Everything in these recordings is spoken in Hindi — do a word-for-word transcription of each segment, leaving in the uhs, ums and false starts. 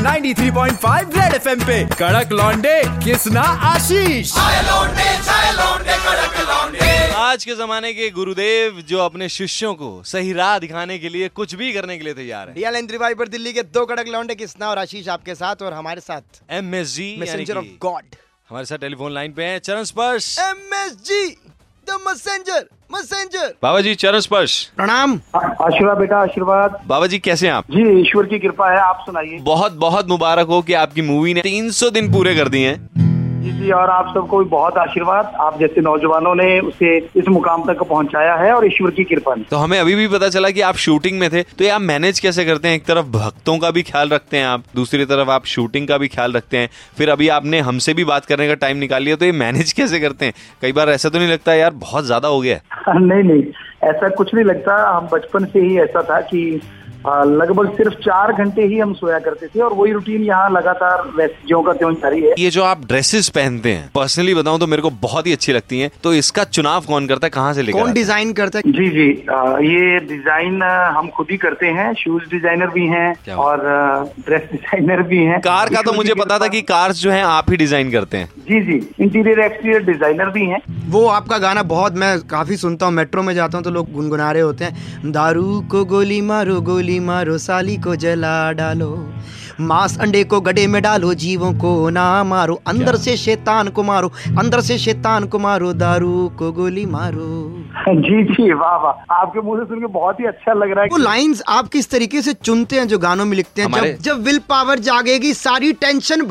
Ninety three point five red F M पे कड़क लौंडे किसना आशीष। आज के जमाने के गुरुदेव जो अपने शिष्यों को सही राह दिखाने के लिए कुछ भी करने के लिए तैयार है। रियल एंट्री पर दिल्ली के दो कड़क लौंडे किसना और आशीष आपके साथ, और हमारे साथ M S G messenger of God हमारे साथ टेलीफोन लाइन पे है चरण स्पर्श। M S G the messenger messenger Baba ji चरण स्पर्श प्रणाम। आशीर्वाद बेटा आशीर्वाद। बाबा जी कैसे हैं आप? जी ईश्वर की कृपा है, आप सुनाइए। बहुत बहुत मुबारक हो कि आपकी मूवी ने तीन सौ दिन पूरे कर दिए हैं। जी जी, और आप सबको भी बहुत आशीर्वाद, आप जैसे नौजवानों ने उसे इस मुकाम तक पहुंचाया है और ईश्वर की कृपा ने। तो हमें अभी भी पता चला कि आप शूटिंग में थे, तो ये आप मैनेज कैसे करते हैं? एक तरफ भक्तों का भी ख्याल रखते हैं आप, दूसरी तरफ आप शूटिंग का भी ख्याल रखते हैं, फिर अभी आपने हमसे भी बात करने का टाइम निकाल लिया, तो ये मैनेज कैसे करते हैं? कई बार ऐसा तो नहीं लगता यार बहुत ज्यादा हो गया? नहीं नहीं, ऐसा कुछ नहीं लगता। हम बचपन से ही ऐसा था कि लगभग सिर्फ चार घंटे ही हम सोया करते थे और वही रूटीन यहाँ लगातार ज्यों का त्यों जारी है। ये जो आप ड्रेसेस पहनते हैं, पर्सनली बताऊं तो मेरे को बहुत ही अच्छी लगती हैं, तो इसका चुनाव कौन करता है, कहाँ से लेकर कौन डिजाइन करता है? जी जी, आ, ये डिजाइन हम खुद ही करते हैं। शूज डिजाइनर भी हैं और ड्रेस डिजाइनर भी हैं। कार का तो मुझे पता था कि कार्स जो है आप ही डिजाइन करते हैं। जी जी, इंटीरियर एक्सटीरियर डिजाइनर भी हैं। वो आपका गाना बहुत मैं काफी सुनता हूँ, मेट्रो में जाता हूँ तो लोग गुनगुना रहे होते हैं, दारू को गोली मारो गोली मारो साली को जला डालो, मांस अंडे को गड्ढे में डालो, जीवों को ना मारो, अंदर से शैतान को मारो, अंदर से शैतान को मारो, दारू को गोली मारो। जी जी, वाह वाह, आपके मुंह से सुन के बहुत ही अच्छा लग रहा है। वो लाइंस आप किस तरीके से चुनते हैं जो गानों में लिखते हैं? जब जब विल पावर जागेगी सारी टेंशन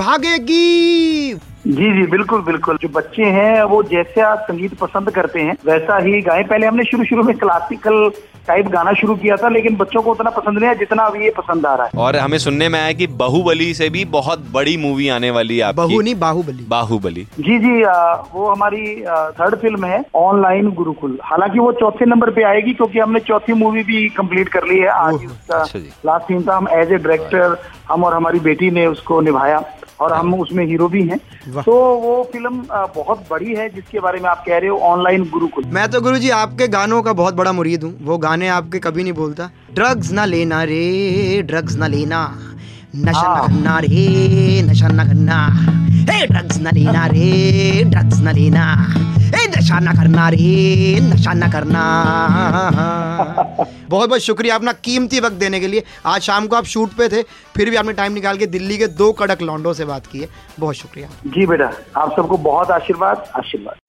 भागेगी। जी जी, बिल्कुल बिल्कुल। जो बच्चे हैं वो जैसे आप संगीत पसंद करते हैं वैसा ही गाएं। पहले हमने शुरू शुरू में क्लासिकल टाइप गाना शुरू किया था, लेकिन बच्चों को उतना पसंद नहीं है जितना अब ये पसंद आ रहा है। और हमें सुनने में आया कि बाहुबली से भी बहुत बड़ी मूवी आने वाली है आपकी। बहु नहीं बाहुबली। बाहुबली जी जी, आ, वो हमारी थर्ड फिल्म है, ऑनलाइन गुरुकुल। हालांकि वो चौथे नंबर पे आएगी क्योंकि हमने चौथी मूवी भी कंप्लीट कर ली है। आज ही उसका लास्ट सीन था। हम एज ए डायरेक्टर, हम और हमारी बेटी ने उसको निभाया और हम उसमें हीरो भी हैं। तो वो फिल्म बहुत बड़ी है जिसके बारे में आप कह रहे हो, ऑनलाइन गुरुकुल। मैं तो गुरुजी आपके गानों का बहुत बड़ा मुरीद हूँ, वो गाने आपके कभी नहीं बोलता। ड्रग्स ना लेना रे, ड्रग्स ना लेना, नशा न करना रे, नशा न करना, हे ड्रग्स ना लेना रे, ड्रग्स ना लेना, हे नशा न करना रे, नशा न करना। बहुत बहुत शुक्रिया अपना कीमती वक्त देने के लिए। आज शाम को आप शूट पे थे, फिर भी आपने टाइम निकाल के दिल्ली के दो कड़क लौंडों से बात की है, बहुत शुक्रिया। जी बेटा, आप सबको बहुत आशीर्वाद आशीर्वाद।